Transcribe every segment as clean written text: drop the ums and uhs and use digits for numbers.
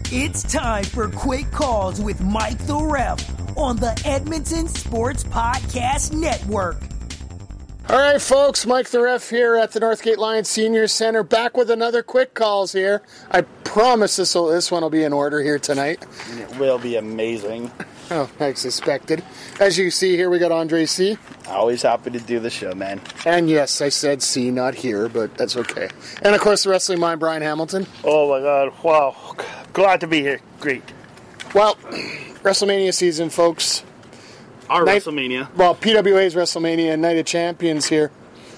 It's time for Quick Calls with Mike the Ref on the Edmonton Sports Podcast Network. All right, folks, Mike the Ref here at the Northgate Lions Senior Center, back with another Quick Calls here. I promise this one will be in order here tonight. It will be amazing. Oh, I suspected. As you see here, we got Andre C. Always happy to do the show, man. And yes, I said C, not here, but that's okay. And of course, the wrestling mind, Brian Hamilton. Oh my God, wow. Glad to be here. Great. Well, WrestleMania season, folks. WrestleMania. Well, PWA's WrestleMania, Night of Champions here.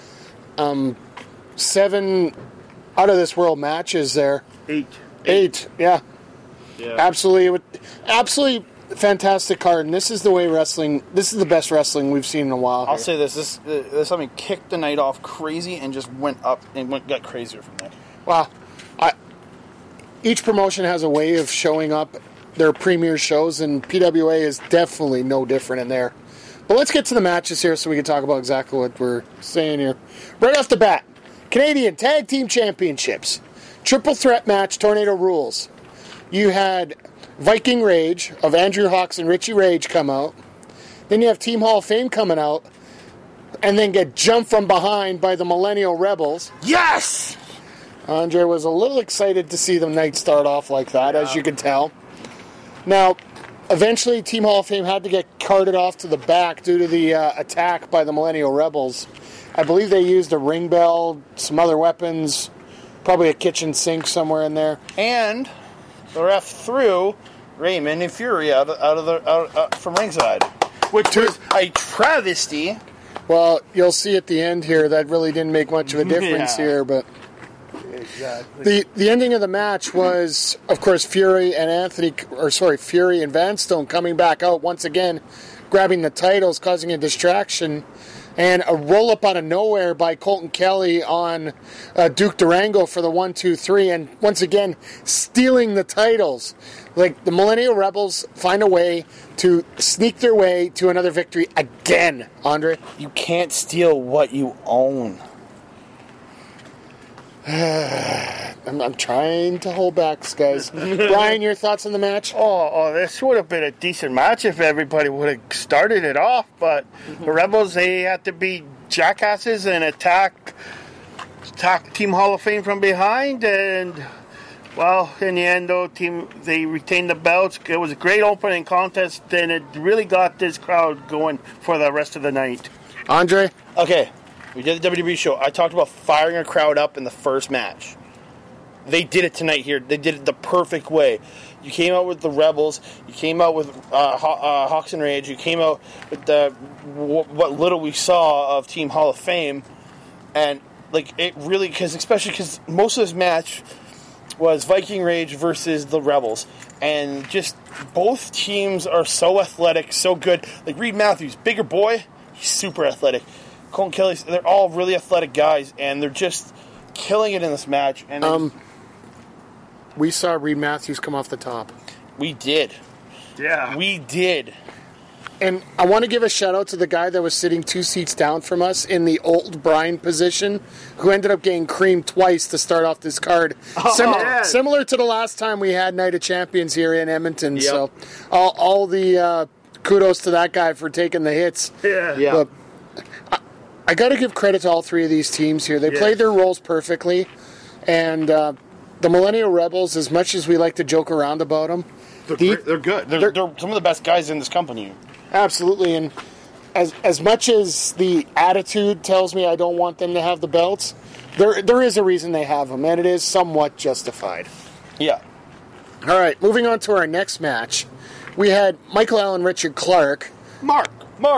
7 out of this world matches there. 8, yeah. Absolutely fantastic card, and this is the way wrestling. This is the best wrestling we've seen in a while. I'll say this something kicked the night off crazy and just went up and got crazier from there. Wow. Each promotion has a way of showing up their premier shows, and PWA is definitely no different in there. But let's get to the matches here so we can talk about exactly what we're saying here. Right off the bat, Canadian Tag Team Championships. Triple threat match, Tornado Rules. You had Viking Rage of Andrew Hawks and Richie Rage come out. Then you have Team Hall of Fame coming out, and then get jumped from behind by the Millennial Rebels. Yes! Andre was a little excited to see the night start off like that, as you can tell. Now, eventually Team Hall of Fame had to get carted off to the back due to the attack by the Millennial Rebels. I believe they used a ring bell, some other weapons, probably a kitchen sink somewhere in there. And the ref threw Raymond and Fury out from ringside, which was a travesty. Well, you'll see at the end here that really didn't make much of a difference here, but Exactly. the ending of the match was, of course, Fury and Vanstone coming back out once again, grabbing the titles, causing a distraction, and a roll up out of nowhere by Colton Kelly on Duke Durango for the 1-2-3, and once again stealing the titles. Like, the Millennial Rebels find a way to sneak their way to another victory again, Andre. You can't steal what you own. I'm trying to hold back, guys. Brian, your thoughts on the match? Oh, this would have been a decent match if everybody would have started it off, but the Rebels, they had to be jackasses and attack Team Hall of Fame from behind, and, well, in the end, though, they retained the belts. It was a great opening contest, and it really got this crowd going for the rest of the night. Andre? Okay, we did the WWE show. I talked about firing a crowd up in the first match. They did it tonight here. They did it the perfect way. You came out with the Rebels. You came out with Hawks and Rage. You came out with what little we saw of Team Hall of Fame. And, like, it really, especially because most of this match was Viking Rage versus the Rebels. And just both teams are so athletic, so good. Like, Reed Matthews, bigger boy, he's super athletic. Colton Kelly, they're all really athletic guys, and they're just killing it in this match. And we saw Reed Matthews come off the top. We did. Yeah. We did. And I want to give a shout out to the guy that was sitting 2 seats down from us in the old Brian position, who ended up getting creamed twice to start off this card. Similar to the last time we had Night of Champions here in Edmonton. Yep. So all the kudos to that guy for taking the hits. Yeah. But I got to give credit to all three of these teams here. They played their roles perfectly. And the Millennial Rebels, as much as we like to joke around about them, They're good. They're some of the best guys in this company. Absolutely, and as much as the attitude tells me I don't want them to have the belts, there is a reason they have them, and it is somewhat justified. Yeah. All right, moving on to our next match. We had Michael Allen Richard Clark Mark.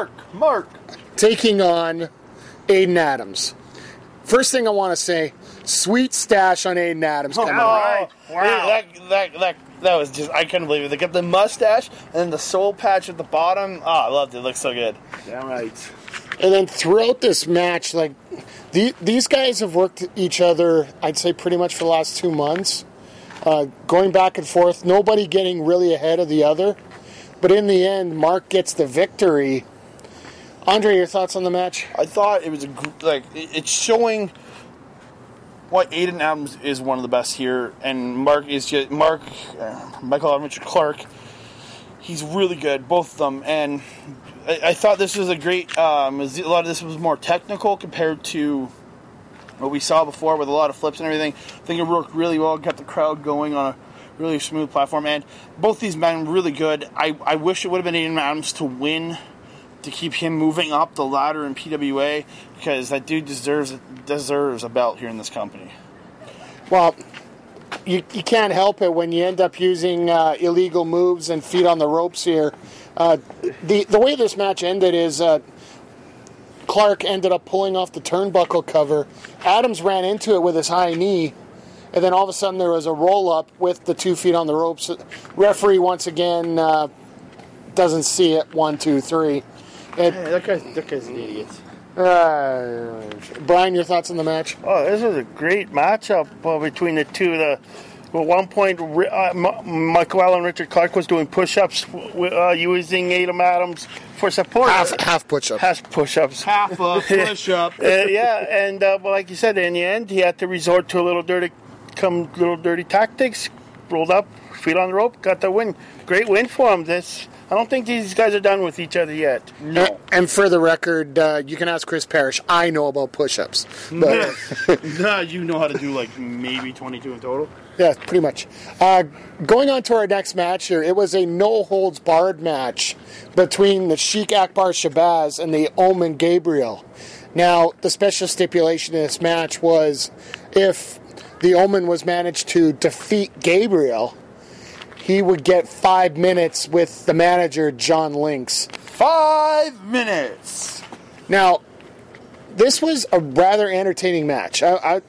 taking on Aiden Adams. First thing I want to say, sweet stash on Aiden Adams coming out. Wow. That was just, I couldn't believe it. They got the mustache and then the soul patch at the bottom. Oh, I loved it. It looks so good. Damn right. And then throughout this match, like, these guys have worked each other, I'd say, pretty much for the last 2 months. Going back and forth, nobody getting really ahead of the other. But in the end, Mark gets the victory. Andre, your thoughts on the match? I thought it was it's showing Aiden Adams is one of the best here, and Michael Richard Clark. He's really good, both of them, and I thought this was a great. A lot of this was more technical compared to what we saw before, with a lot of flips and everything. I think it worked really well, got the crowd going on a really smooth platform, and both these men really good. I wish it would have been Aiden Adams to win, to keep him moving up the ladder in PWA, because that dude deserves a belt here in this company. Well, you can't help it when you end up using illegal moves and feet on the ropes here. The way this match ended is Clark ended up pulling off the turnbuckle cover. Adams ran into it with his high knee, and then all of a sudden there was a roll-up with the 2 feet on the ropes. Referee, once again, doesn't see it. 1, 2, 3. That guy's an idiot. Brian, your thoughts on the match? Oh, this was a great matchup between the two. At one point, Michael Allen Richard Clark was doing push-ups using Aiden Adams for support. Half push-ups. Half push-ups. Half a push-up. But like you said, in the end, he had to resort to little dirty tactics. Rolled up, feet on the rope, got the win. Great win for him. I don't think these guys are done with each other yet. No. And for the record, you can ask Chris Parrish. I know about push-ups. But You know how to do like maybe 22 in total? yeah, pretty much. Going on to our next match here, it was a no-holds-barred match between the Sheik Akbar Shabazz and the Omen Gabriel. Now, the special stipulation in this match was if the Omen was managed to defeat Gabriel, he would get 5 minutes with the manager, John Lynx. 5 minutes! Now, this was a rather entertaining match.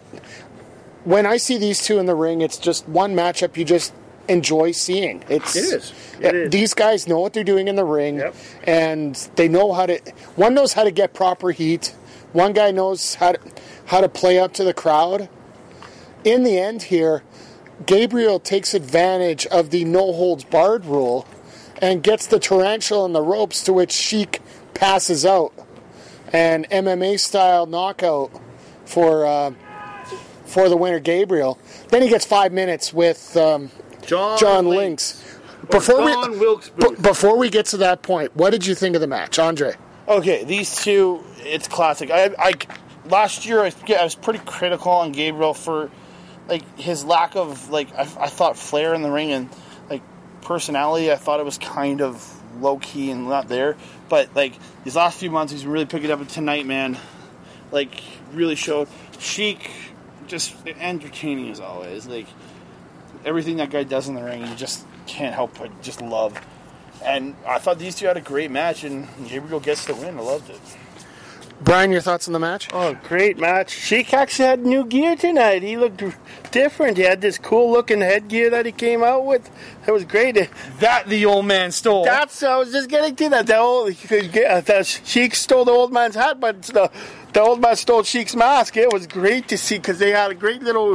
When I see these two in the ring, it's just one matchup you just enjoy seeing. It is. These guys know what they're doing in the ring, and they know how to... One knows how to get proper heat. One guy knows how to play up to the crowd. In the end here, Gabriel takes advantage of the no-holds-barred rule and gets the tarantula in the ropes, to which Sheik passes out. An MMA-style knockout for the winner, Gabriel. Then he gets 5 minutes with John Lynx. Before we get to that point, what did you think of the match, Andre? Okay, these two, it's classic. Last year, I was pretty critical on Gabriel for his lack of I thought flair in the ring and personality. I thought it was kind of low key and not there. But these last few months, he's really picking it up. And tonight, man, really showed. Sheik, just entertaining as always. Everything that guy does in the ring, you just can't help but just love. And I thought these two had a great match, and Gabriel gets the win. I loved it. Brian, your thoughts on the match? Oh, great match. Sheik actually had new gear tonight. He looked different. He had this cool-looking headgear that he came out with. That was great. That the old man stole. I was just getting to that. Sheik stole the old man's hat, but the old man stole Sheik's mask. It was great to see because they had a great little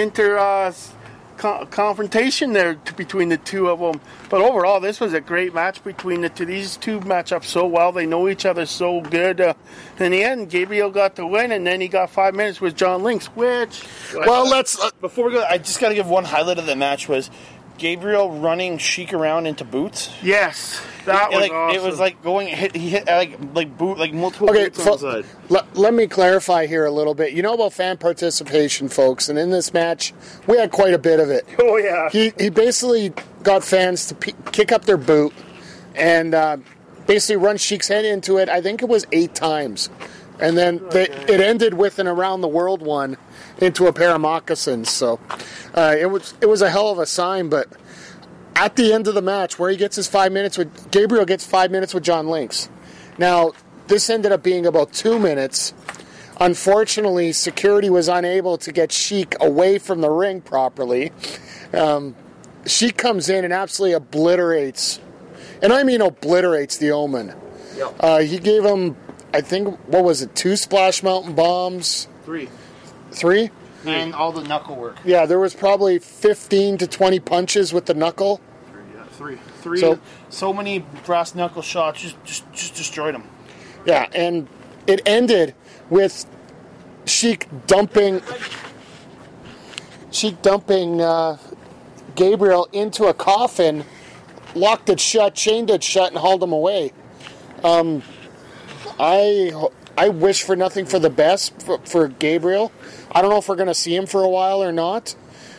confrontation there between the two of them. But overall, this was a great match between the two. These two match up so well. They know each other so good. In the end, Gabriel got the win, and then he got 5 minutes with John Lynx, which... Well, let's... Before we go, I just got to give one highlight of the match was Gabriel running Sheik around into boots. Yes, that was awesome. It was going. He hit multiple boots on the side. Let me clarify here a little bit. You know about fan participation, folks, and in this match, we had quite a bit of it. Oh yeah. He basically got fans to kick up their boot and basically run Sheik's head into it. I think it was 8 times, and then it ended with an around the world one into a pair of moccasins. So it was a hell of a sign. But at the end of the match, where he gets his 5 minutes with Gabriel gets 5 minutes with John Lynx. Now this ended up being about 2 minutes. Unfortunately, security was unable to get Sheik away from the ring properly. Sheik comes in and absolutely obliterates, and I mean obliterates the Omen. Yep. He gave him, I think, 2 Splash Mountain bombs? 3. 3? And all the knuckle work. Yeah, there was probably 15 to 20 punches with the knuckle. 3. So many brass knuckle shots, just destroyed him. Yeah, and it ended with Sheik dumping cheek dumping Gabriel into a coffin, locked it shut, chained it shut, and hauled him away. I wish for nothing for the best for Gabriel. I don't know if we're going to see him for a while or not.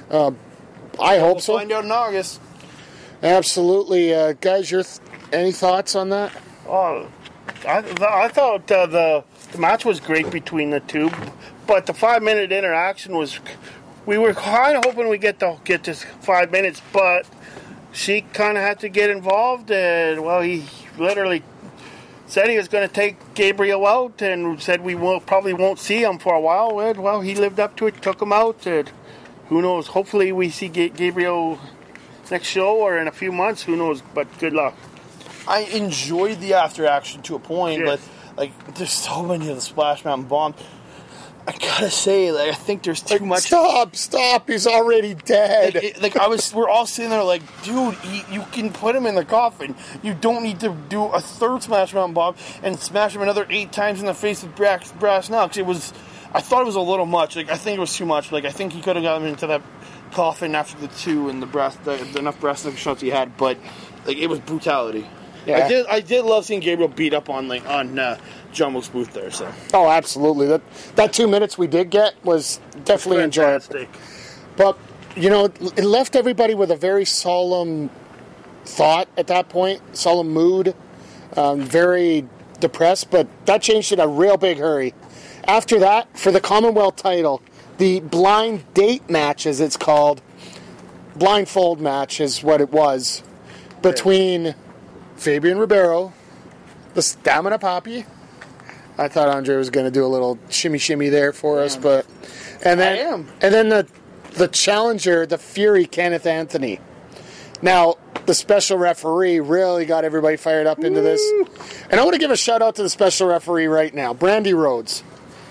I hope so. We'll find out in August. Absolutely. Guys, any thoughts on that? Oh, I thought the match was great between the two, but the 5-minute interaction was. We were kind of hoping we get this 5 minutes, but she kind of had to get involved, and well, he literally said he was going to take Gabriel out, and said we probably won't see him for a while. Well, he lived up to it, took him out, and who knows? Hopefully, we see Gabriel next show or in a few months. Who knows? But good luck. I enjoyed the after action to a point, Yes. but like there's so many of the Splash Mountain bombs. I gotta say, like I think there's too much. Stop! He's already dead. We're all sitting there like, dude, you can put him in the coffin. You don't need to do a third Smash Mountain bomb and smash him another 8 times in the face with brass knucks. I thought it was a little much. Like I think it was too much. Like I think he could have gotten into that coffin after the 2 and the enough brass knuck shots he had, but like it was brutality. Yeah. I did love seeing Gabriel beat up on John Wilkes Booth there. So Oh, absolutely. That 2 minutes we did get was definitely enjoyable. Fantastic. But, it left everybody with a very solemn thought at that point, solemn mood, very depressed, but that changed in a real big hurry. After that, for the Commonwealth title, the blind date match, as it's called, blindfold match is what it was, between Fabian Ribeiro, the Stamina Poppy. I thought Andre was going to do a little shimmy there for us, but and then the challenger, the Fury, Kenneth Anthony. Now the special referee really got everybody fired up into this, and I want to give a shout out to the special referee right now, Brandy Rhodes.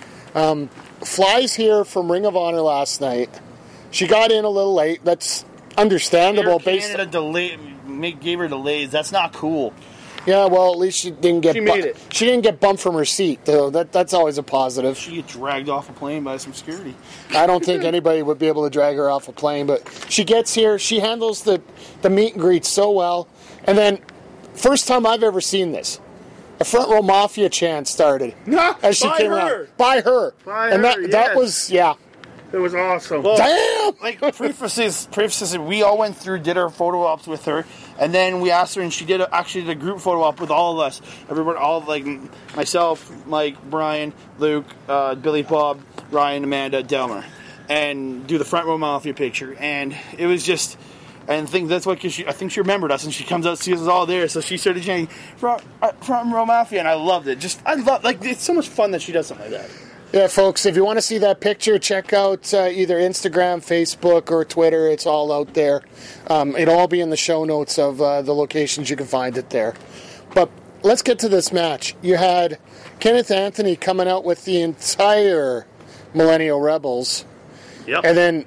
Flies here from Ring of Honor last night. She got in a little late. That's understandable. Canada gave her delays. That's not cool. Yeah, well, at least she didn't get. She made it. She didn't get bumped from her seat, though. That's always a positive. She get dragged off a plane by some security. I don't think anybody would be able to drag her off a plane, but she gets here. She handles the meet and greet so well, and then first time I've ever seen this, a Front Row Mafia chant started as she came around. By her. And that was It was awesome. Well, damn. Like prefaces, we all went through, did our photo ops with her, and then we asked her, and she did a group photo op with all of us. Everybody, all like myself, Mike, Brian, Luke, Billy, Bob, Ryan, Amanda, Delmer, and do the Front Row Mafia picture. And it was just, and I think that's what I think she remembered us, and she comes out, sees us all there, so she started chanting Front Row Mafia, and I loved it. It's so much fun that she does something like that. Yeah, folks, if you want to see that picture, check out either Instagram, Facebook, or Twitter. It's all out there. It'll all be in the show notes of the locations you can find it there. But let's get to this match. You had Kenneth Anthony coming out with the entire Millennial Rebels. Yep. And then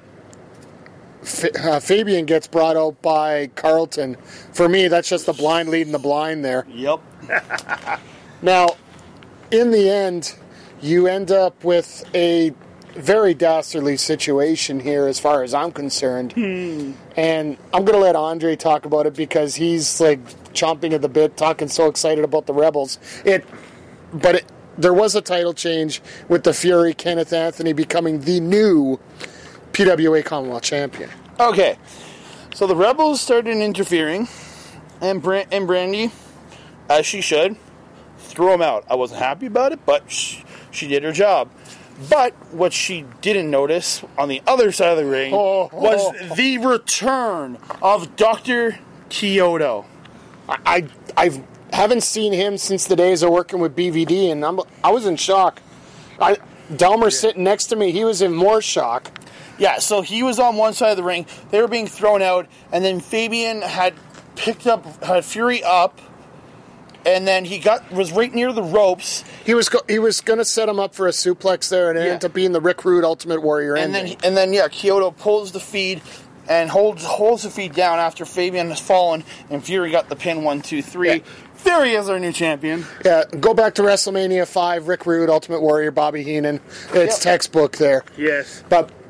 Fabian gets brought out by Carlton. For me, that's just the blind leading the blind there. Yep. Now, in the end, you end up with a very dastardly situation here as far as I'm concerned. And I'm going to let Andre talk about it because he's like chomping at the bit, talking so excited about the Rebels. There was a title change with the Fury, Kenneth Anthony becoming the new PWA Commonwealth Champion. Okay. So the Rebels started interfering, and Brandy, as she should, threw him out. I wasn't happy about it, but she did her job. But what she didn't notice on the other side of the ring was the return of Dr. Kyoto. I haven't seen him since the days of working with BVD, and I was in shock. Delmer sitting next to me, he was in more shock. Yeah, so he was on one side of the ring. They were being thrown out, and then Fabian had had Fury up, and then he was right near the ropes. He was going to set him up for a suplex there, and it ended up being the Rick Rude Ultimate Warrior ending. And then Kyoto pulls the feed and holds the feed down after Fabian has fallen, and Fury got the pin 1, 2, 3. Yeah. Fury is our new champion. Yeah, go back to WrestleMania 5, Rick Rude, Ultimate Warrior, Bobby Heenan. It's textbook there. Yes. But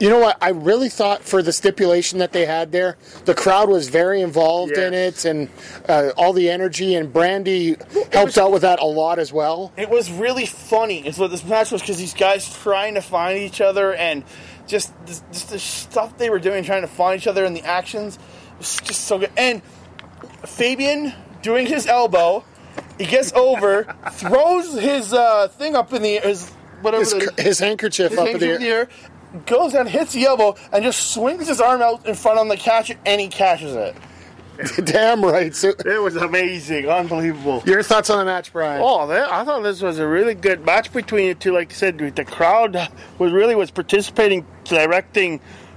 You know what? I really thought for the stipulation that they had there, the crowd was very involved in it, and all the energy, and Brandy helped out with that a lot as well. It was really funny is what this match was, because these guys trying to find each other, and just the stuff they were doing, trying to find each other, and the actions was just so good. And Fabian doing his elbow, he gets over, throws his thing up in the His handkerchief up in the air. Goes down, hits the elbow, and just swings his arm out in front on the catch, and he catches it. Damn right. So, It was amazing, unbelievable. your thoughts on the match, Brian? I thought this was a really good match between the two. Like I said, the crowd was participating, directing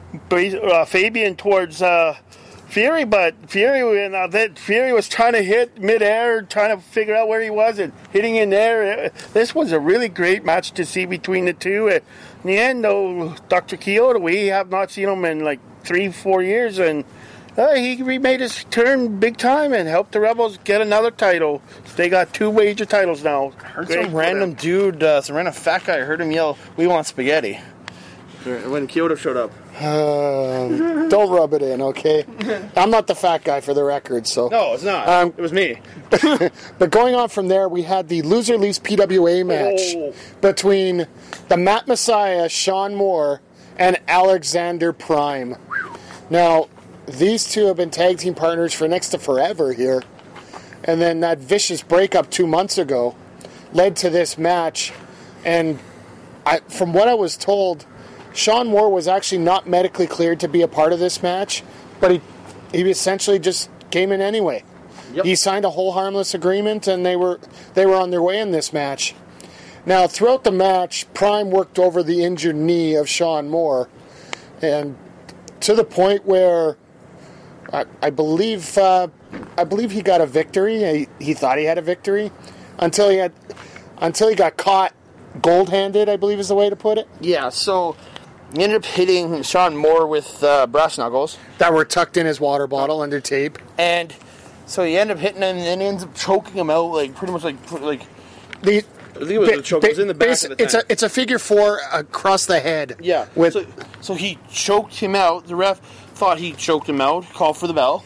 Fabian towards Fury, but Fury was trying to hit midair, trying to figure out where he was, and hitting in there. This was a really great match to see between the two. In the end, though, Dr. Kyoto, we have not seen him in like 3-4 years, and he made his turn big time and helped the Rebels get another title. They got 2 major titles now. Heard some random dude, some random fat guy, I heard him yell, "We want spaghetti," when Kyoto showed up. Don't rub it in, okay? I'm not the fat guy for the record, so. No, it's not. It was me. But going on from there, we had the loser leaves PWA match between the Matt Messiah, Sean Moore, and Alexander Prime. Now, these two have been tag team partners for next to forever here. And then that vicious breakup 2 months ago led to this match. And from what I was told, Sean Moore was actually not medically cleared to be a part of this match, but he essentially just came in anyway. Yep. He signed a whole harmless agreement, and they were on their way in this match. Now, throughout the match, Prime worked over the injured knee of Sean Moore, and to the point where I believe he got a victory. He thought he had a victory until he got caught gold-handed, I believe is the way to put it. Yeah, so he ended up hitting Sean Moore with brass knuckles that were tucked in his water bottle under tape, and so he ended up hitting him, and then he ends up choking him out, pretty much like the. I think it was the choke. It was in the back of the tank. It's a figure 4 across the head. Yeah. So he choked him out. The ref thought he choked him out, called for the bell,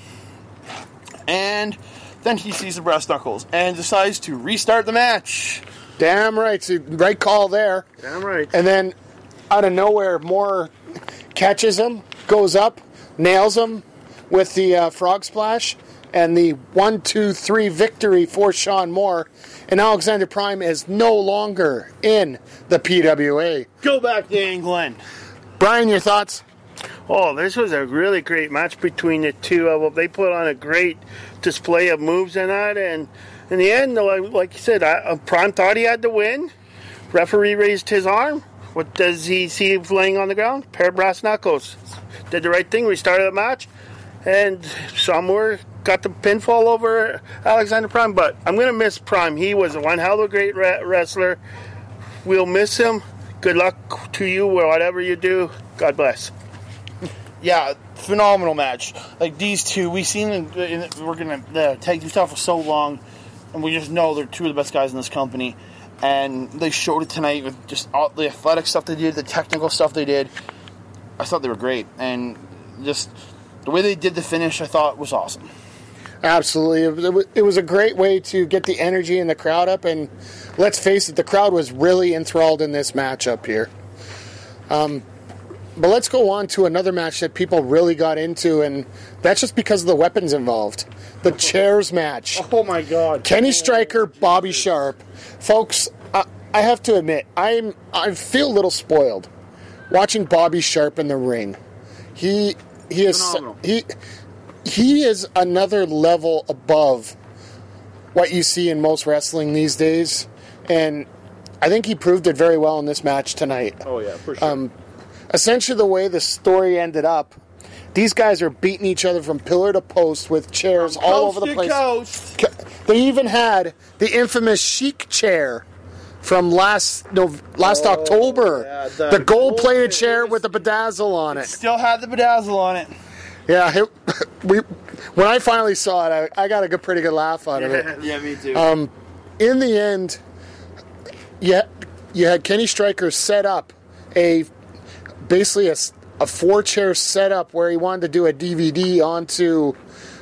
and then he sees the brass knuckles and decides to restart the match. Damn right. So, right call there. Damn right. And then out of nowhere, Moore catches him, goes up, nails him with the frog splash, and the 1-2-3 victory for Sean Moore. And Alexander Prime is no longer in the PWA. Go back to England. Brian, your thoughts? Oh, this was a really great match between the two of them. They put on a great display of moves and that. And in the end, like you said, Prime thought he had to win. Referee raised his arm. What does he see laying on the ground? Pair of brass knuckles. Did the right thing, restarted the match. And Sean Moore got the pinfall over Alexander Prime. But I'm going to miss Prime. He was one hell of a great wrestler. We'll miss him. Good luck to you, whatever you do. God bless. Yeah, phenomenal match. Like these two, we've seen them working the tag team stuff for so long, and we just know they're two of the best guys in this company. And they showed it tonight with just all the athletic stuff they did, the technical stuff they did. I thought they were great, and just the way they did the finish, I thought was awesome. Absolutely. It was a great way to get the energy in the crowd up, and let's face it, the crowd was really enthralled in this matchup here. But let's go on to another match that people really got into, and that's just because of the weapons involved. The chairs match. Oh, my God. Kenny Stryker, Bobby Sharp. Folks, I have to admit, I feel a little spoiled watching Bobby Sharp in the ring. He is another level above what you see in most wrestling these days, and I think he proved it very well in this match tonight. Oh, yeah, for sure. Essentially, the way the story ended up, these guys are beating each other from pillar to post with chairs all over the place. Coast. They even had the infamous Chic chair from last October. Yeah, the gold-plated chair with the bedazzle on it. Still had the bedazzle on it. Yeah, when I finally saw it, I got a pretty good laugh out of it. Yeah, me too. In the end, you had Kenny Stryker set up basically a 4-chair setup where he wanted to do a DVD onto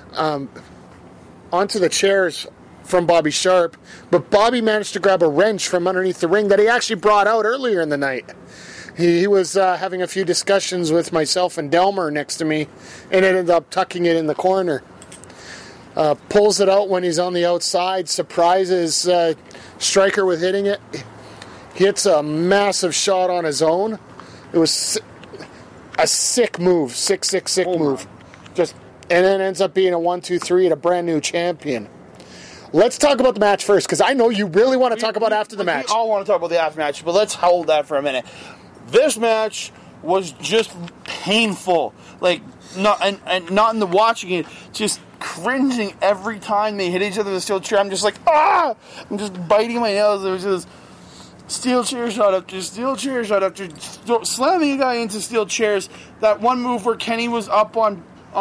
the chairs from Bobby Sharp, but Bobby managed to grab a wrench from underneath the ring that he actually brought out earlier in the night. He was having a few discussions with myself and Delmer next to me, and ended up tucking it in the corner. Pulls it out when he's on the outside, surprises Stryker with hitting it. Hits a massive shot on his own. It was a sick move, sick move. And then ends up being a 1-2-3 and a brand new champion. Let's talk about the match first, because I know you really want to talk about after the match. We all want to talk about the after match, but let's hold that for a minute. This match was just painful. Like, not in the watching it, just cringing every time they hit each other with a steel chair. I'm just like, ah! I'm just biting my nails. There was just steel chair shot after steel chair shot after slamming a guy into steel chairs. That one move where Kenny was up on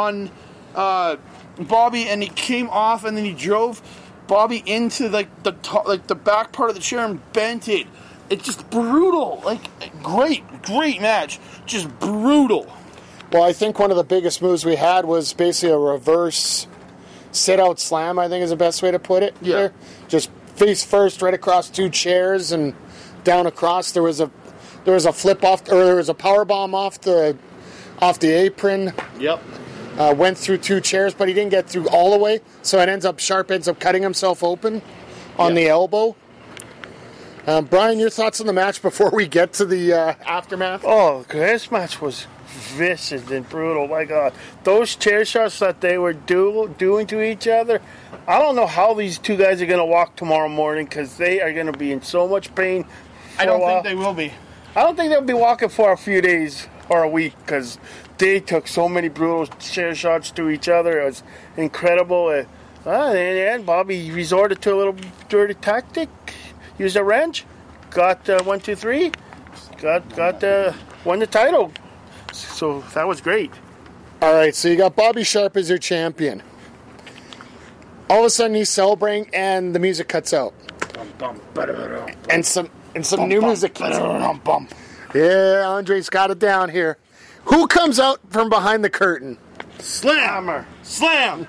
Bobby and he came off and then he drove Bobby into the back part of the chair and bent it. It's just brutal. Great match. Just brutal. Well, I think one of the biggest moves we had was basically a reverse sit-out slam, I think is the best way to put it. Yeah. There. Just face first right across 2 chairs and down across. There was a flip off, or there was a power bomb off the apron. Yep. Went through 2 chairs, but he didn't get through all the way, so Sharp ends up cutting himself open on the elbow. Brian, your thoughts on the match before we get to the aftermath? Oh, this match was vicious and brutal. My God, those chair shots that they were doing to each other. I don't know how these 2 guys are going to walk tomorrow morning, because they are going to be in so much pain. I don't think they will be. I don't think they'll be walking for a few days or a week, because they took so many brutal chair shots to each other. It was incredible. In the end, Bobby resorted to a little dirty tactic. Used a wrench. Got 1-2-3. Won the title. So that was great. All right, so you got Bobby Sharp as your champion. All of a sudden he's celebrating and the music cuts out. And some new music cuts out. Yeah, Andre's got it down here. Who comes out from behind the curtain? Slam! Slam!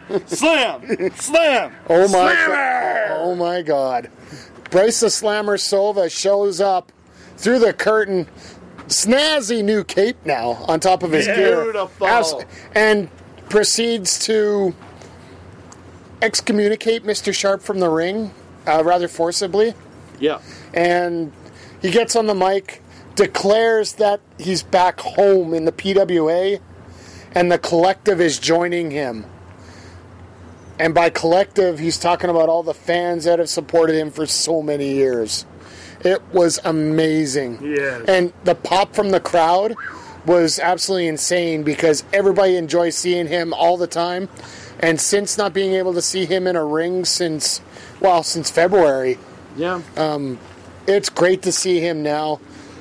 Oh my God. Bryce the Slammer Silva shows up through the curtain. Snazzy new cape now on top of his gear. Beautiful. And proceeds to excommunicate Mr. Sharp from the ring, rather forcibly. Yeah. And he gets on the mic, declares that he's back home in the PWA, and the collective is joining him. And by collective, he's talking about all the fans that have supported him for so many years. It was amazing. Yes. And the pop from the crowd was absolutely insane, because everybody enjoys seeing him all the time. And since not being able to see him in a ring since February, Yeah. it's great to see him now.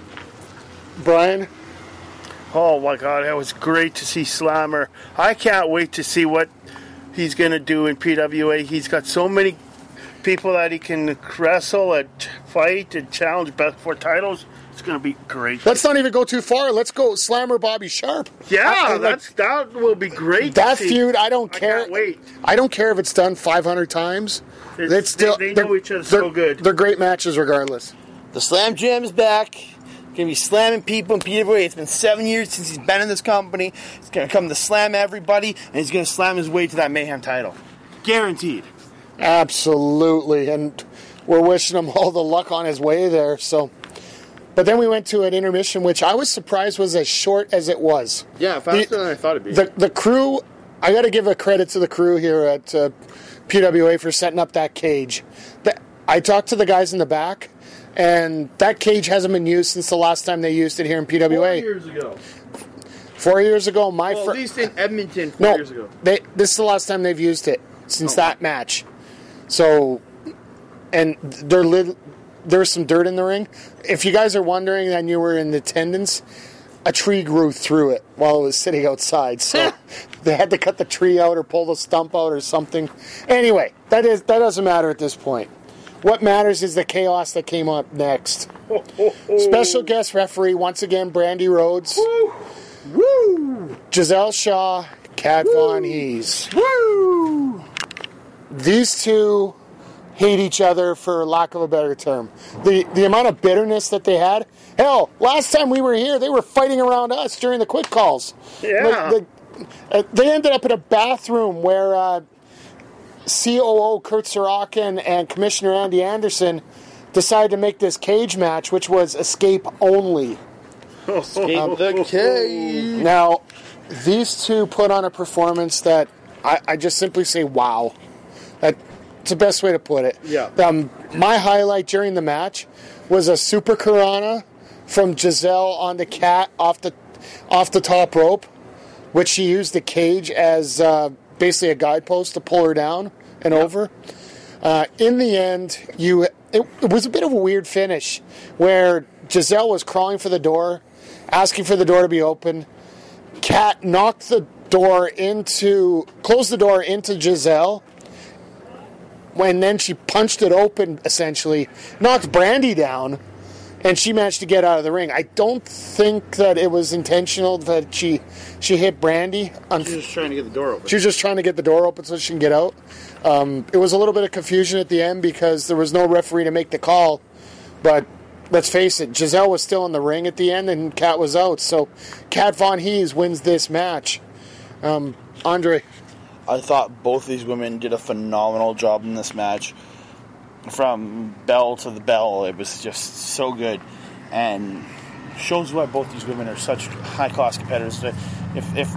Brian? Oh my God, that was great to see Slammer. I can't wait to see what he's going to do in PWA. He's got so many people that he can wrestle and fight and challenge for titles. It's going to be great. Let's not even go too far. Let's go Slammer Bobby Sharp. Yeah, that will be great. That feud, I don't care. Can't wait. I don't care if it's done 500 times. It's still, they know each other so good. They're great matches regardless. The Slam Jam is back. Going to be slamming people in PWA. It's been 7 years since he's been in this company. He's going to come to slam everybody, and he's going to slam his way to that Mayhem title. Guaranteed. Absolutely. And we're wishing him all the luck on his way there. But then we went to an intermission, which I was surprised was as short as it was. Yeah, faster than I thought it'd be. The crew, I got to give a credit to the crew here at PWA for setting up that cage. I talked to the guys in the back, and that cage hasn't been used since the last time they used it here in PWA. 4 years ago. 4 years ago, At least in Edmonton 4 years ago. This is the last time they've used it since that match. So, and there's some dirt in the ring. If you guys are wondering and you were in attendance, a tree grew through it while it was sitting outside. So they had to cut the tree out or pull the stump out or something. Anyway, that doesn't matter at this point. What matters is the chaos that came up next. Special guest referee, once again, Brandy Rhodes. Woo! Giselle Shaw, Kat Von Hees. Woo! These two hate each other, for lack of a better term. The amount of bitterness that they had. Hell, last time we were here, they were fighting around us during the quick calls. Yeah. They ended up in a bathroom where COO Kurt Sorokin and Commissioner Andy Anderson decided to make this cage match, which was escape only. Escape the cage. Now, these two put on a performance that I just simply say, wow. That's the best way to put it. Yeah. My highlight during the match was a super Karana from Giselle on the Cat off the top rope, which she used the cage as basically a guidepost to pull her down and over. In the end, it was a bit of a weird finish where Giselle was crawling for the door, asking for the door to be open. Cat closed the door into Giselle, when then she punched it open, essentially, knocked Brandy down, and she managed to get out of the ring. I don't think that it was intentional that she hit Brandy. She was just trying to get the door open. She was just trying to get the door open so she can get out. It was a little bit of confusion at the end because there was no referee to make the call. But let's face it, Giselle was still in the ring at the end and Kat was out. So Kat Von Hees wins this match. Andre? I thought both these women did a phenomenal job in this match. From bell to the bell, it was just so good. And shows why both these women are such high-class competitors. If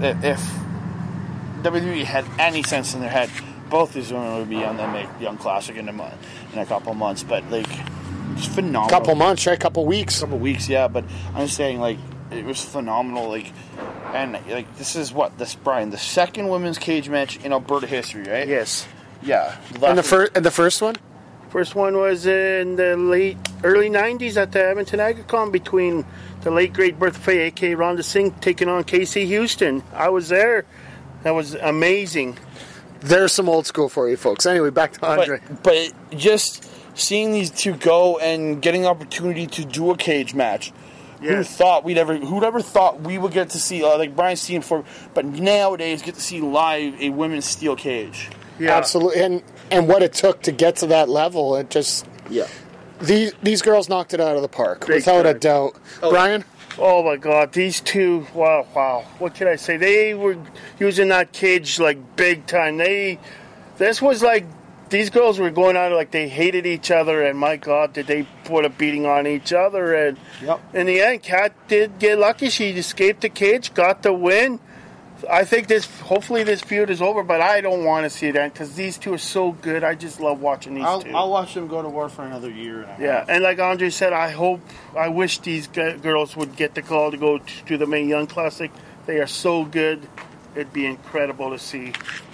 WWE had any sense in their head, both these women would be on the Young Classic in a couple of months. But, like, just phenomenal. Couple months, right? Couple weeks. Couple weeks, yeah. But I'm saying, like, it was phenomenal. Like, and, like, this is Brian, the second women's cage match in Alberta history, right? Yes. Yeah. And the first one? First one was in the early 90s at the Edmonton Agricon between the late great Bertha Faye, a.k.a. Rhonda Singh, taking on Casey Houston. I was there. That was amazing. There's some old school for you folks. Anyway, back to Andre. But just seeing these two go and getting an opportunity to do a cage match. Yes. Who'd ever thought we would get to see, like Brian's seen before, but nowadays get to see live a women's steel cage. Yeah. Absolutely. And what it took to get to that level, it just... Yeah. These girls knocked it out of the park, without a doubt. Oh. Brian? Oh my God, these two, wow. What can I say? They were using that cage like big time. This was like, these girls were going out like they hated each other, and my God, did they put a beating on each other. And in the end, Kat did get lucky. She escaped the cage, got the win. I think hopefully this feud is over, but I don't want to see that because these two are so good. I just love watching these two. I'll watch them go to war for another year. Yeah, and like Andre said, I wish these girls would get the call to go to the Mae Young Classic. They are so good. It'd be incredible to see.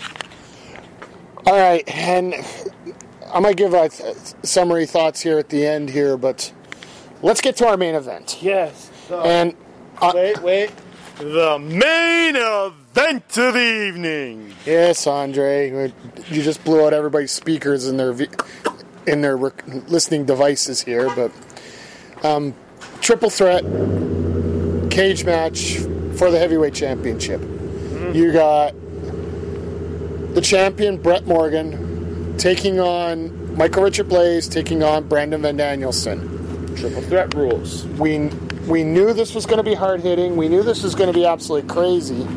All right, and I might give summary thoughts here at the end here, but let's get to our main event. Yes. And wait. The main event of the evening. Yes, Andre, you just blew out everybody's speakers in their listening devices here, but triple threat cage match for the heavyweight championship. Mm-hmm. You got the champion Brett Morgan taking on Michael Richard Blaze, taking on Brandon Van Danielson. Triple threat rules. We knew this was going to be hard-hitting. We knew this was going to be absolutely crazy.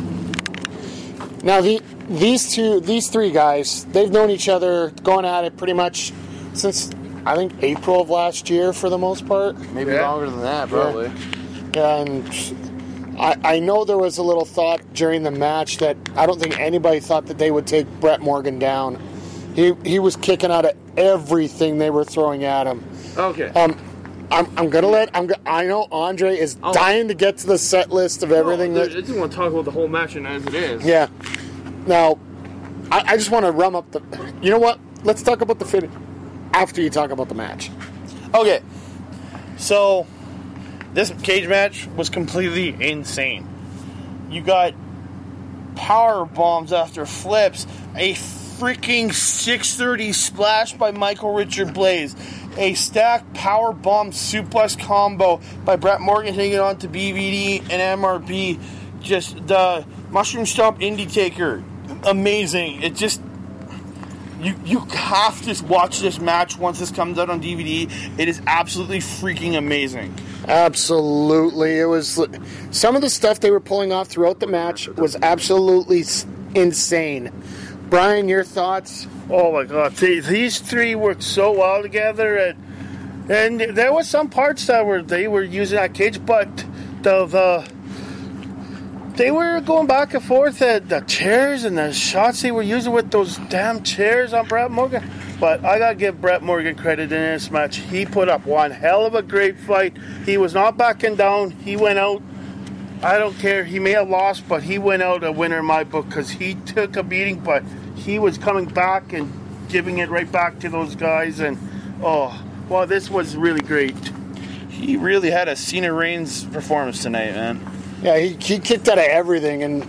Now, these three guys, they've known each other, going at it pretty much since, I think, April of last year for the most part. Maybe longer than that, probably. Yeah, and I know there was a little thought during the match that I don't think anybody thought that they would take Brett Morgan down. He was kicking out of everything they were throwing at him. Okay. I'm gonna I know Andre is dying to get to the set list of everything. I just want to talk about the whole match and as it is. Yeah. Now, I just want to rum up the. You know what? Let's talk about the finish after you talk about the match. Okay. So, this cage match was completely insane. You got power bombs after flips, a freaking 630 splash by Michael Richard Blaze. a stacked power bomb suplex combo by Brett Morgan taking it on to BVD and MRB. Just the Mushroom Stomp Indie Taker. Amazing. It just... You have to watch this match once this comes out on DVD. It is absolutely freaking amazing. Absolutely. It was... Some of the stuff they were pulling off throughout the match was absolutely insane. Brian, your thoughts? Oh my God! These three worked so well together, and there was some parts that they were using that cage, but they were going back and forth at the chairs and the shots they were using with those damn chairs on Brett Morgan. But I gotta give Brett Morgan credit in this match. He put up one hell of a great fight. He was not backing down. He went out. I don't care. He may have lost, but he went out a winner in my book because he took a beating, but he was coming back and giving it right back to those guys. And, this was really great. He really had a Cena Reigns performance tonight, man. Yeah, he kicked out of everything. And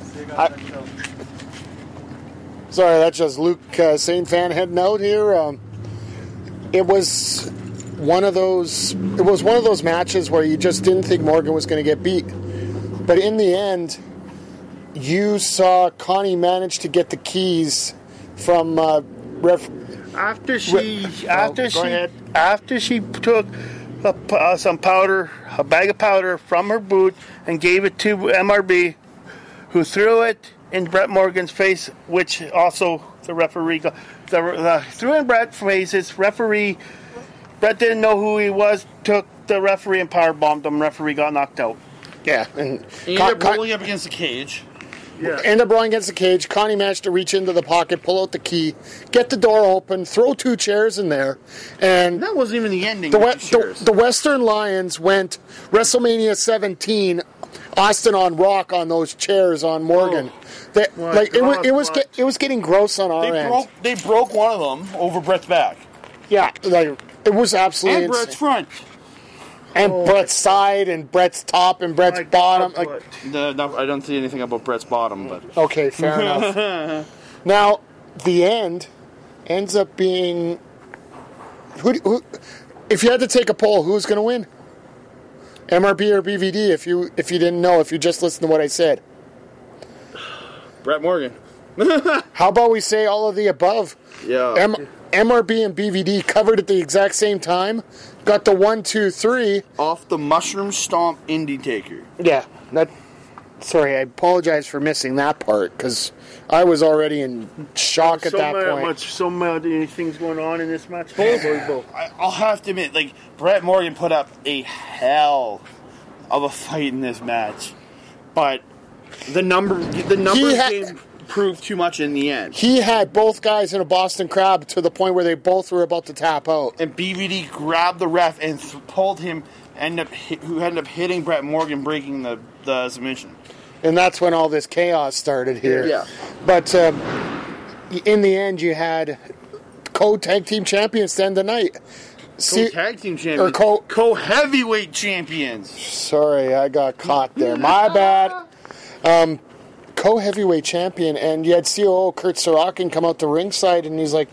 sorry, that's just Luke St. Fan heading out here. It was one of those matches where you just didn't think Morgan was going to get beat. But in the end, you saw Connie manage to get the keys from after she took some powder, a bag of powder from her boot and gave it to MRB, who threw it in Brett Morgan's face, which also the referee threw in Brett's faces. Brett didn't know who he was, took the referee and powerbombed him. Referee got knocked out. Yeah, and he ended up rolling up against the cage. Yeah. End up rolling against the cage. Connie managed to reach into the pocket, pull out the key, get the door open, throw two chairs in there, and that wasn't even the ending. The Western Lions went WrestleMania 17, Austin on Rock on those chairs on Morgan. It was getting gross on our end. They broke one of them over Brett's back. Yeah, it was absolutely and Brett's front. And Brett's side, and Brett's top, and Brett's bottom. No, I don't see anything about Brett's bottom, but okay, fair enough. Now, the end ends up being who? If you had to take a poll, who's going to win? MRB or BVD? If you didn't know, if you just listened to what I said, Brett Morgan. How about we say all of the above? Yeah. MRB and BVD covered at the exact same time. Got the 1, 2, 3 off the Mushroom Stomp Indie Taker. Yeah, sorry, I apologize for missing that part because I was already in shock at that point. So many things going on in this match. I'll have to admit, Brett Morgan put up a hell of a fight in this match, but the numbers game proved too much in the end. He had both guys in a Boston Crab to the point where they both were about to tap out. And BVD grabbed the ref and pulled him, who ended up hitting Brett Morgan, breaking the submission. And that's when all this chaos started here. Yeah. But in the end, you had co-tag team champions to end the night. Co-tag team champions? Or co-heavyweight champions. Sorry, I got caught there. My bad. Co-heavyweight champion, and you had COO Kurt Sorokin come out to ringside, and he's like,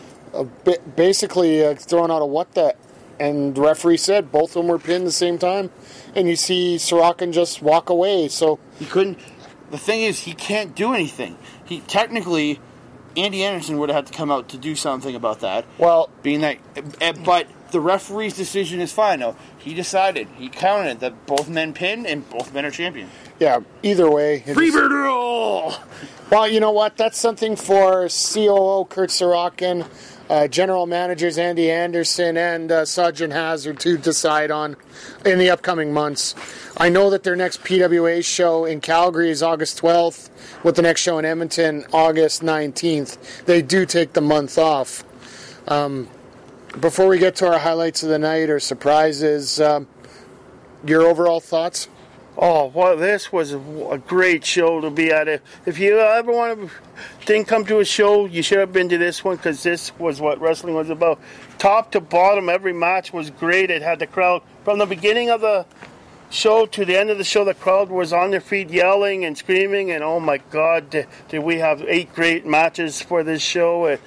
basically throwing out a what the, and the referee said both of them were pinned at the same time, and you see Sorokin just walk away. So he couldn't. The thing is, he can't do anything. He technically, Andy Anderson would have had to come out to do something about that. Well, being that, but the referee's decision is fine. No, he decided, he counted that both men pinned and both men are champions. Yeah, either way. Freebird roll! Well, you know what? That's something for COO Kurt Sorokin, General Managers Andy Anderson, and Sergeant Hazard to decide on in the upcoming months. I know that their next PWA show in Calgary is August 12th, with the next show in Edmonton August 19th. They do take the month off. Before we get to our highlights of the night or surprises, your overall thoughts? Oh, well, this was a great show to be at. If you ever didn't come to a show, you should have been to this one because this was what wrestling was about. Top to bottom, every match was great. It had the crowd. From the beginning of the show to the end of the show, the crowd was on their feet yelling and screaming. And, oh, my God, did we have 8 great matches for this show.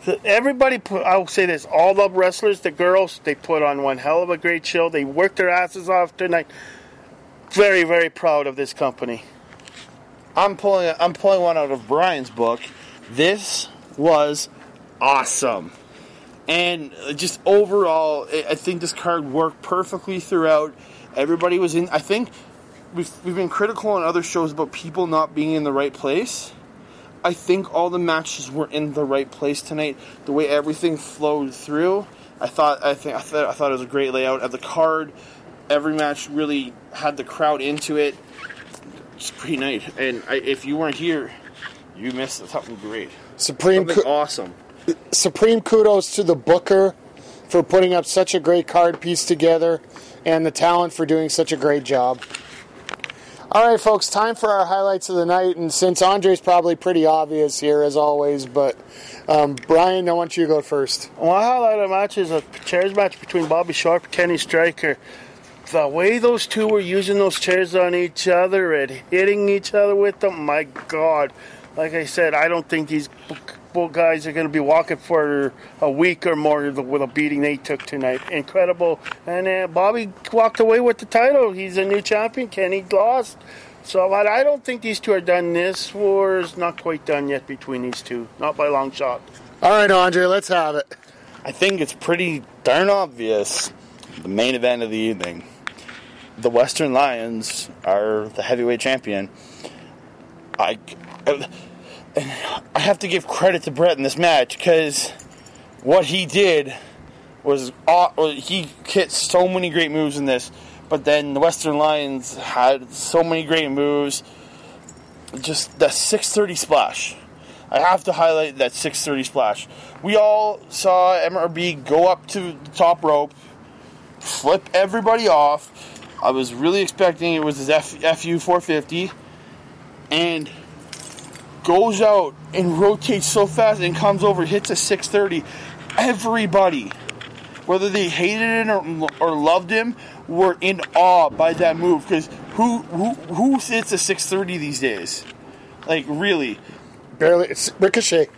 Everybody I'll say this, all the wrestlers, the girls, they put on one hell of a great show. They worked their asses off tonight. Very, very proud of this company. I'm pulling one out of Brian's book. This was awesome. And just overall, I think this card worked perfectly throughout. Everybody was in. I think we've been critical on other shows about people not being in the right place. I think all the matches were in the right place tonight. The way everything flowed through, I thought it was a great layout of the card. Every match really had the crowd into it. It's a great night, and if you weren't here, you missed something great. Something awesome. Supreme kudos to the booker for putting up such a great card piece together, and the talent for doing such a great job. All right, folks, time for our highlights of the night. And since Andre's probably pretty obvious here, as always, but Brian, I want you to go first. My highlight of the match is a chairs match between Bobby Sharp and Kenny Stryker. The way those two were using those chairs on each other and hitting each other with them, my God. Like I said, I don't think these both guys are going to be walking for a week or more with a beating they took tonight. Incredible. And Bobby walked away with the title. He's a new champion. Kenny lost. So I don't think these two are done. This war's not quite done yet between these two. Not by a long shot. All right, Andre, let's have it. I think it's pretty darn obvious. The main event of the evening. The Western Lions are the heavyweight champion. I have to give credit to Brett in this match because what he did was he hit so many great moves in this, but then the Western Lions had so many great moves. Just the 630 splash. I have to highlight that 630 splash. We all saw MRB go up to the top rope, flip everybody off. I was really expecting it was his FU 450, and goes out and rotates so fast and comes over, hits a 630. Everybody, whether they hated it or loved him, were in awe by that move. Because who hits a 630 these days? Like, really? Barely. It's Ricochet.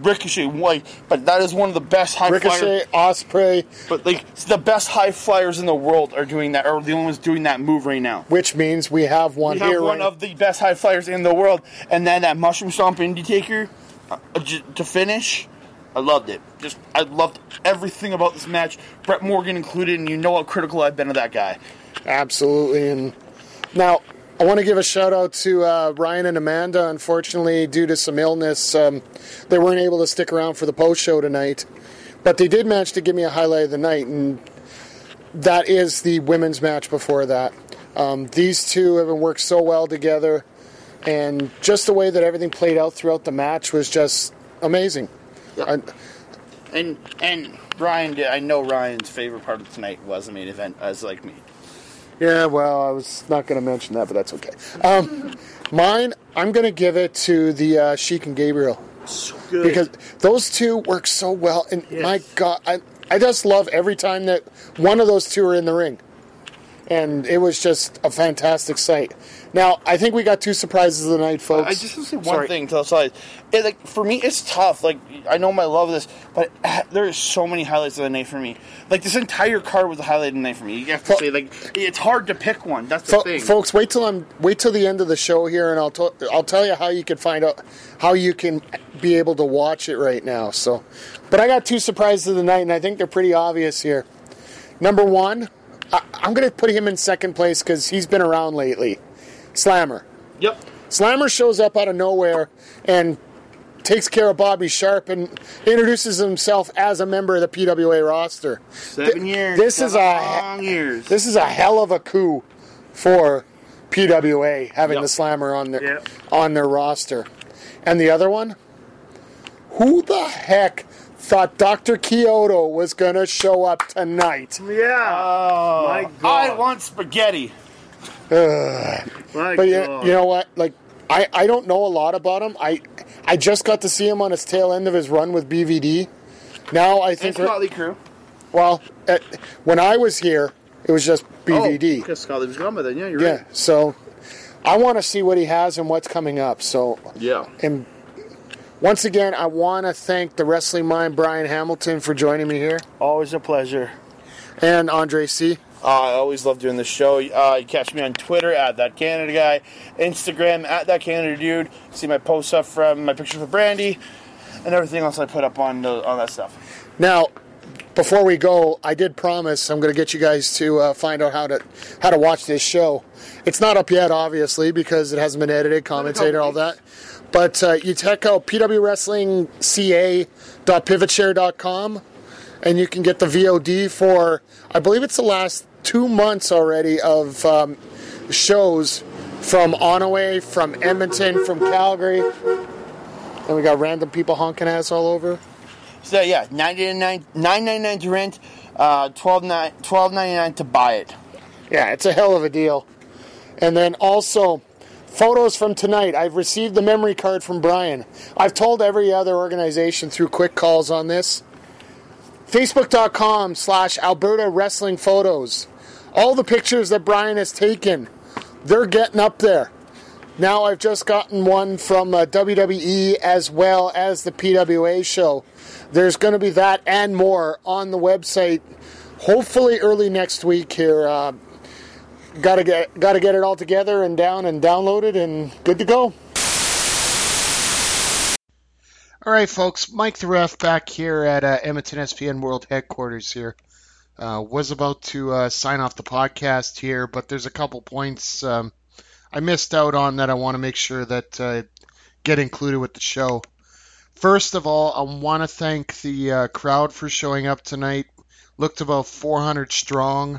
But that is one of the best high flyers. Ricochet, Ospreay. But it's the best high flyers in the world are doing that, or the only ones doing that move right now. Which means we have one here. We have one of the best high flyers in the world, and then that mushroom stomp indie taker to finish. I loved it. I loved everything about this match, Brett Morgan included, and you know how critical I've been of that guy. Absolutely. And now, I want to give a shout out to Ryan and Amanda. Unfortunately, due to some illness, they weren't able to stick around for the post show tonight. But they did manage to give me a highlight of the night, and that is the women's match before that. These two have worked so well together, and just the way that everything played out throughout the match was just amazing. Yep. And Ryan, I know Ryan's favorite part of tonight was the main event, as like me. Yeah, well, I was not going to mention that, but that's okay. Mine, I'm going to give it to the Sheik and Gabriel. So good. Because those two work so well. And my God, I just love every time that one of those two are in the ring. And it was just a fantastic sight. Now, I think we got two surprises of the night, folks. I just want to say one thing to the side. For me, it's tough. Like, I know my love of this, but there are so many highlights of the night for me. Like, this entire card was a highlight of the night for me. You have to say, like, it's hard to pick one. That's the thing. Folks, wait till the end of the show here, and I'll tell you how you can find out how you can be able to watch it right now. So, but I got two surprises of the night, and I think they're pretty obvious here. Number one, I'm going to put him in second place because he's been around lately. Slammer. Yep. Slammer shows up out of nowhere and takes care of Bobby Sharp and introduces himself as a member of the PWA roster. 7 years. This is long years. This is a hell of a coup for PWA having the Slammer on their roster. And the other one, who the heck thought Dr. Kyoto was going to show up tonight? Yeah. Oh, my God. I want spaghetti. But you know what? Like, I don't know a lot about him. I just got to see him on his tail end of his run with BVD. Now I think Scott Lee Crew. Well, when I was here, it was just BVD. Because Scott Lee was gone by then. Yeah, you're right. Yeah. So I want to see what he has and what's coming up. So yeah. And Once again, I want to thank the Wrestling Mind, Brian Hamilton, for joining me here. Always a pleasure. And Andre C. I always love doing this show. You catch me on Twitter at That Canada Guy, Instagram at That Canada Dude. See my posts up from my pictures with Brandy, and everything else I put up on that stuff. Now, before we go, I did promise I'm going to get you guys to find out how to watch this show. It's not up yet, obviously, because it hasn't been edited, commentated, all that. But you check out pwwrestlingca.pivotshare.com, and you can get the VOD for, I believe it's the last 2 months already of shows from Onaway, from Edmonton, from Calgary. And we got random people honking ass all over. So yeah, $9.99 to rent, $12.99 to buy it. Yeah, it's a hell of a deal. And then also, photos from tonight. I've received the memory card from Brian. I've told every other organization through quick calls on this. Facebook.com/Alberta Wrestling Photos. All the pictures that Brian has taken, they're getting up there. Now I've just gotten one from WWE as well as the PWA show. There's going to be that and more on the website, hopefully early next week here. Got to get it all together and down and downloaded and good to go. All right, folks. Mike the Ref back here at Edmonton SPN World Headquarters here. Was about to sign off the podcast here, but there's a couple points I missed out on that I want to make sure that get included with the show. First of all, I want to thank the crowd for showing up tonight. Looked about 400 strong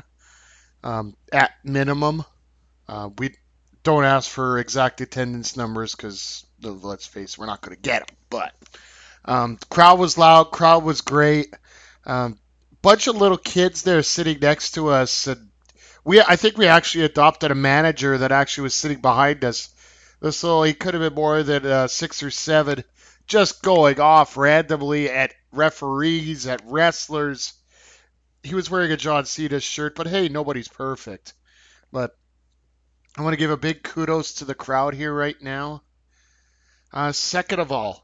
at minimum. We don't ask for exact attendance numbers because, let's face it, we're not going to get them. But the crowd was loud. Crowd was great. Bunch of little kids there sitting next to us. And I think we actually adopted a manager that actually was sitting behind us. So he could have been more than 6 or 7, just going off randomly at referees, at wrestlers. He was wearing a John Cena shirt, but hey, nobody's perfect. But I want to give a big kudos to the crowd here right now. Second of all,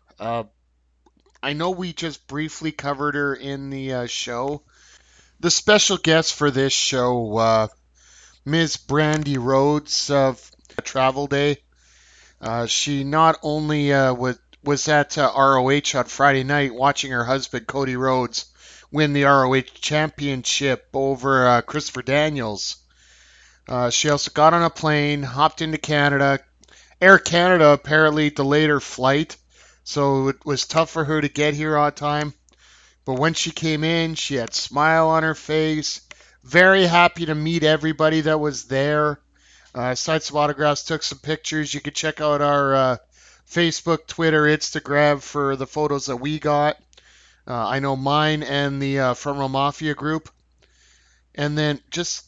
I know we just briefly covered her in the show. The special guest for this show, Ms. Brandy Rhodes of Travel Day. She not only was at ROH on Friday night watching her husband, Cody Rhodes, win the ROH championship over Christopher Daniels. She also got on a plane, hopped into Canada. Air Canada apparently delayed her flight, so it was tough for her to get here on time. But when she came in, she had a smile on her face. Very happy to meet everybody that was there. Signed some autographs, took some pictures. You can check out our Facebook, Twitter, Instagram for the photos that we got. I know mine and the Front Row Mafia group. And then just,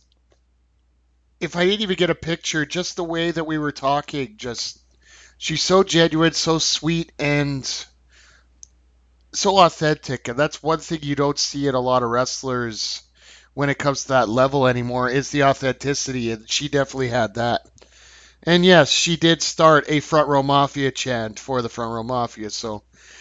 if I didn't even get a picture, just the way that we were talking, she's so genuine, so sweet, and so authentic. And that's one thing you don't see in a lot of wrestlers when it comes to that level anymore, is the authenticity, and she definitely had that. And yes, she did start a Front Row Mafia chant for the Front Row Mafia, so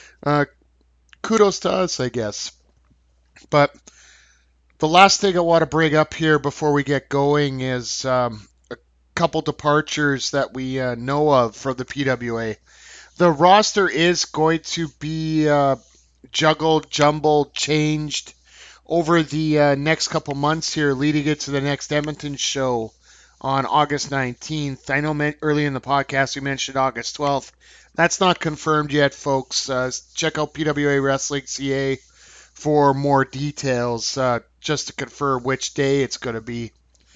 kudos to us, I guess. But the last thing I want to bring up here before we get going is a couple departures that we know of from the PWA. The roster is going to be juggled, jumbled, changed over the next couple months here, leading into the next Edmonton show on August 19th. I know early in the podcast we mentioned August 12th. That's not confirmed yet, folks. Check out PWA Wrestling CA for more details, just to confirm which day it's going to be.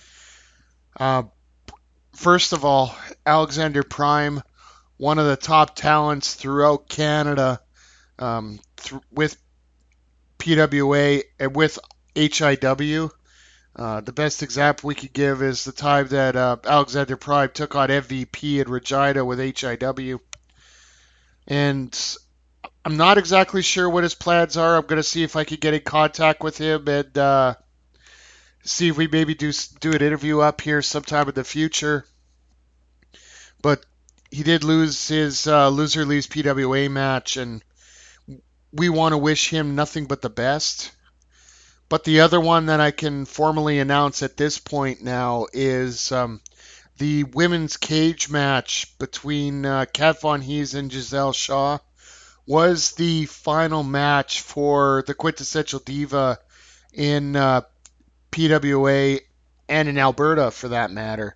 First of all, Alexander Prime, one of the top talents throughout Canada, with PWA and with HIW. The best example we could give is the time that Alexander Prime took on MVP in Regina with HIW. And I'm not exactly sure what his plans are. I'm going to see if I can get in contact with him and see if we maybe do an interview up here sometime in the future. But he did lose his loser leaves PWA match, and we want to wish him nothing but the best. But the other one that I can formally announce at this point now is the women's cage match between Kat Von Hees and Giselle Shaw was the final match for the Quintessential Diva in PWA and in Alberta, for that matter.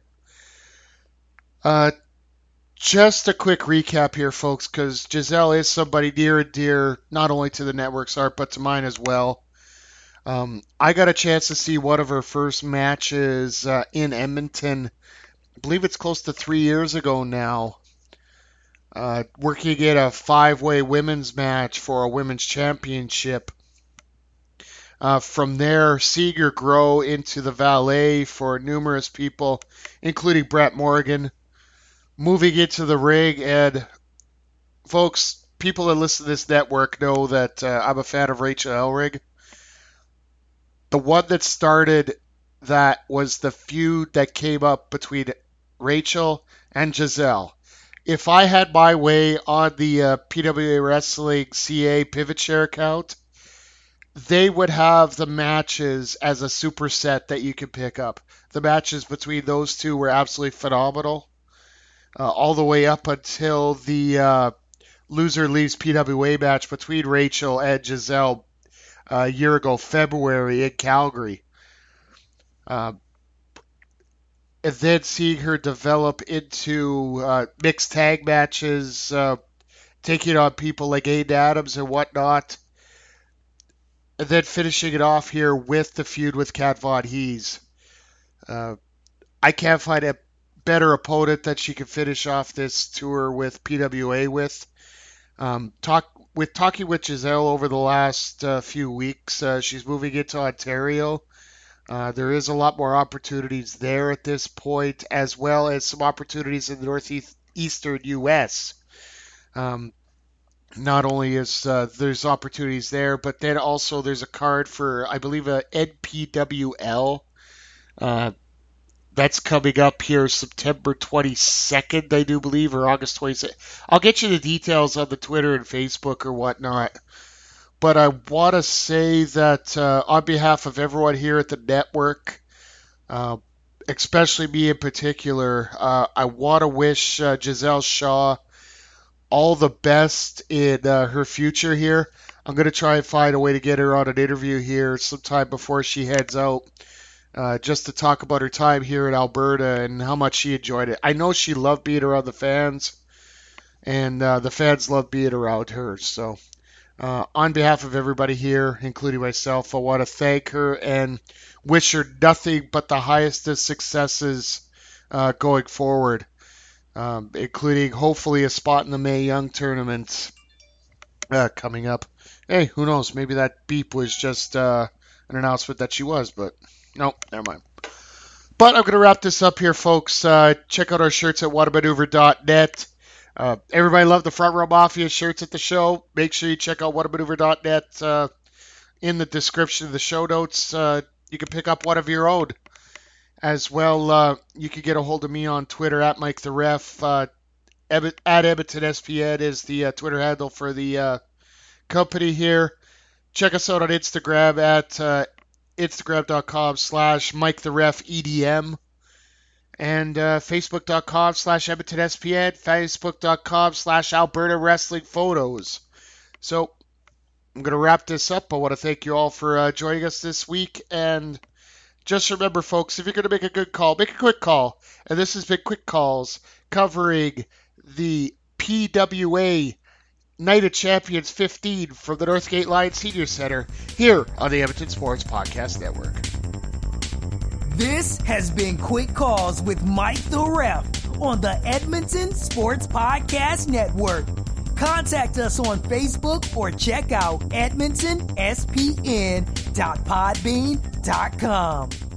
Just a quick recap here, folks, because Giselle is somebody near and dear, not only to the network's heart, but to mine as well. I got a chance to see one of her first matches in Edmonton. I believe it's close to 3 years ago now. Working at a 5-way women's match for a women's championship. From there, seeing her grow into the valet for numerous people, including Brett Morgan. Moving into the ring, and folks, people that listen to this network know that I'm a fan of Rachel Elrig. The one that started that was the feud that came up between Rachel and Giselle. If I had my way on the PWA Wrestling CA Pivot Share account, they would have the matches as a superset that you could pick up. The matches between those two were absolutely phenomenal. All the way up until the loser leaves PWA match between Rachel and Giselle a year ago, February, in Calgary. And then seeing her develop into mixed tag matches, taking on people like Aiden Adams and whatnot. And then finishing it off here with the feud with Kat Von Hees. I can't find a better opponent that she could finish off this tour with PWA with. Talking with Giselle over the last few weeks, she's moving into Ontario. There is a lot more opportunities there at this point, as well as some opportunities in the northeastern U.S. Not only is there's opportunities there, but then also there's a card for, I believe, a NPWL. That's coming up here September 22nd, I do believe, or August 22nd. I'll get you the details on the Twitter and Facebook or whatnot. But I want to say that on behalf of everyone here at the network, especially me in particular, I want to wish Giselle Shaw all the best in her future here. I'm going to try and find a way to get her on an interview here sometime before she heads out. Just to talk about her time here in Alberta and how much she enjoyed it. I know she loved being around the fans, and the fans loved being around her. So, on behalf of everybody here, including myself, I want to thank her and wish her nothing but the highest of successes going forward, including hopefully a spot in the Mae Young tournament coming up. Hey, who knows? Maybe that beep was just an announcement that she was, but... Nope, never mind. But I'm going to wrap this up here, folks. Check out our shirts at whatamaneuver.net. Everybody loved the Front Row Mafia shirts at the show. Make sure you check out whatamaneuver.net in the description of the show notes. You can pick up one of your own. As well, you can get a hold of me on Twitter at Mike the Ref. At Edmonton SPN is the Twitter handle for the company here. Check us out on Instagram at Instagram.com/MikeTheRefEDM and Facebook.com/EdmontonSPN, Facebook.com/Alberta Wrestling Photos. So I'm going to wrap this up. I want to thank you all for joining us this week. And just remember, folks, if you're going to make a good call, make a quick call. And this has been Quick Calls covering the PWA Night of Champions 15 from the Northgate Lions Senior Center here on the Edmonton Sports Podcast Network. This has been Quick Calls with Mike the Ref on the Edmonton Sports Podcast Network. Contact us on Facebook or check out EdmontonSPN.podbean.com.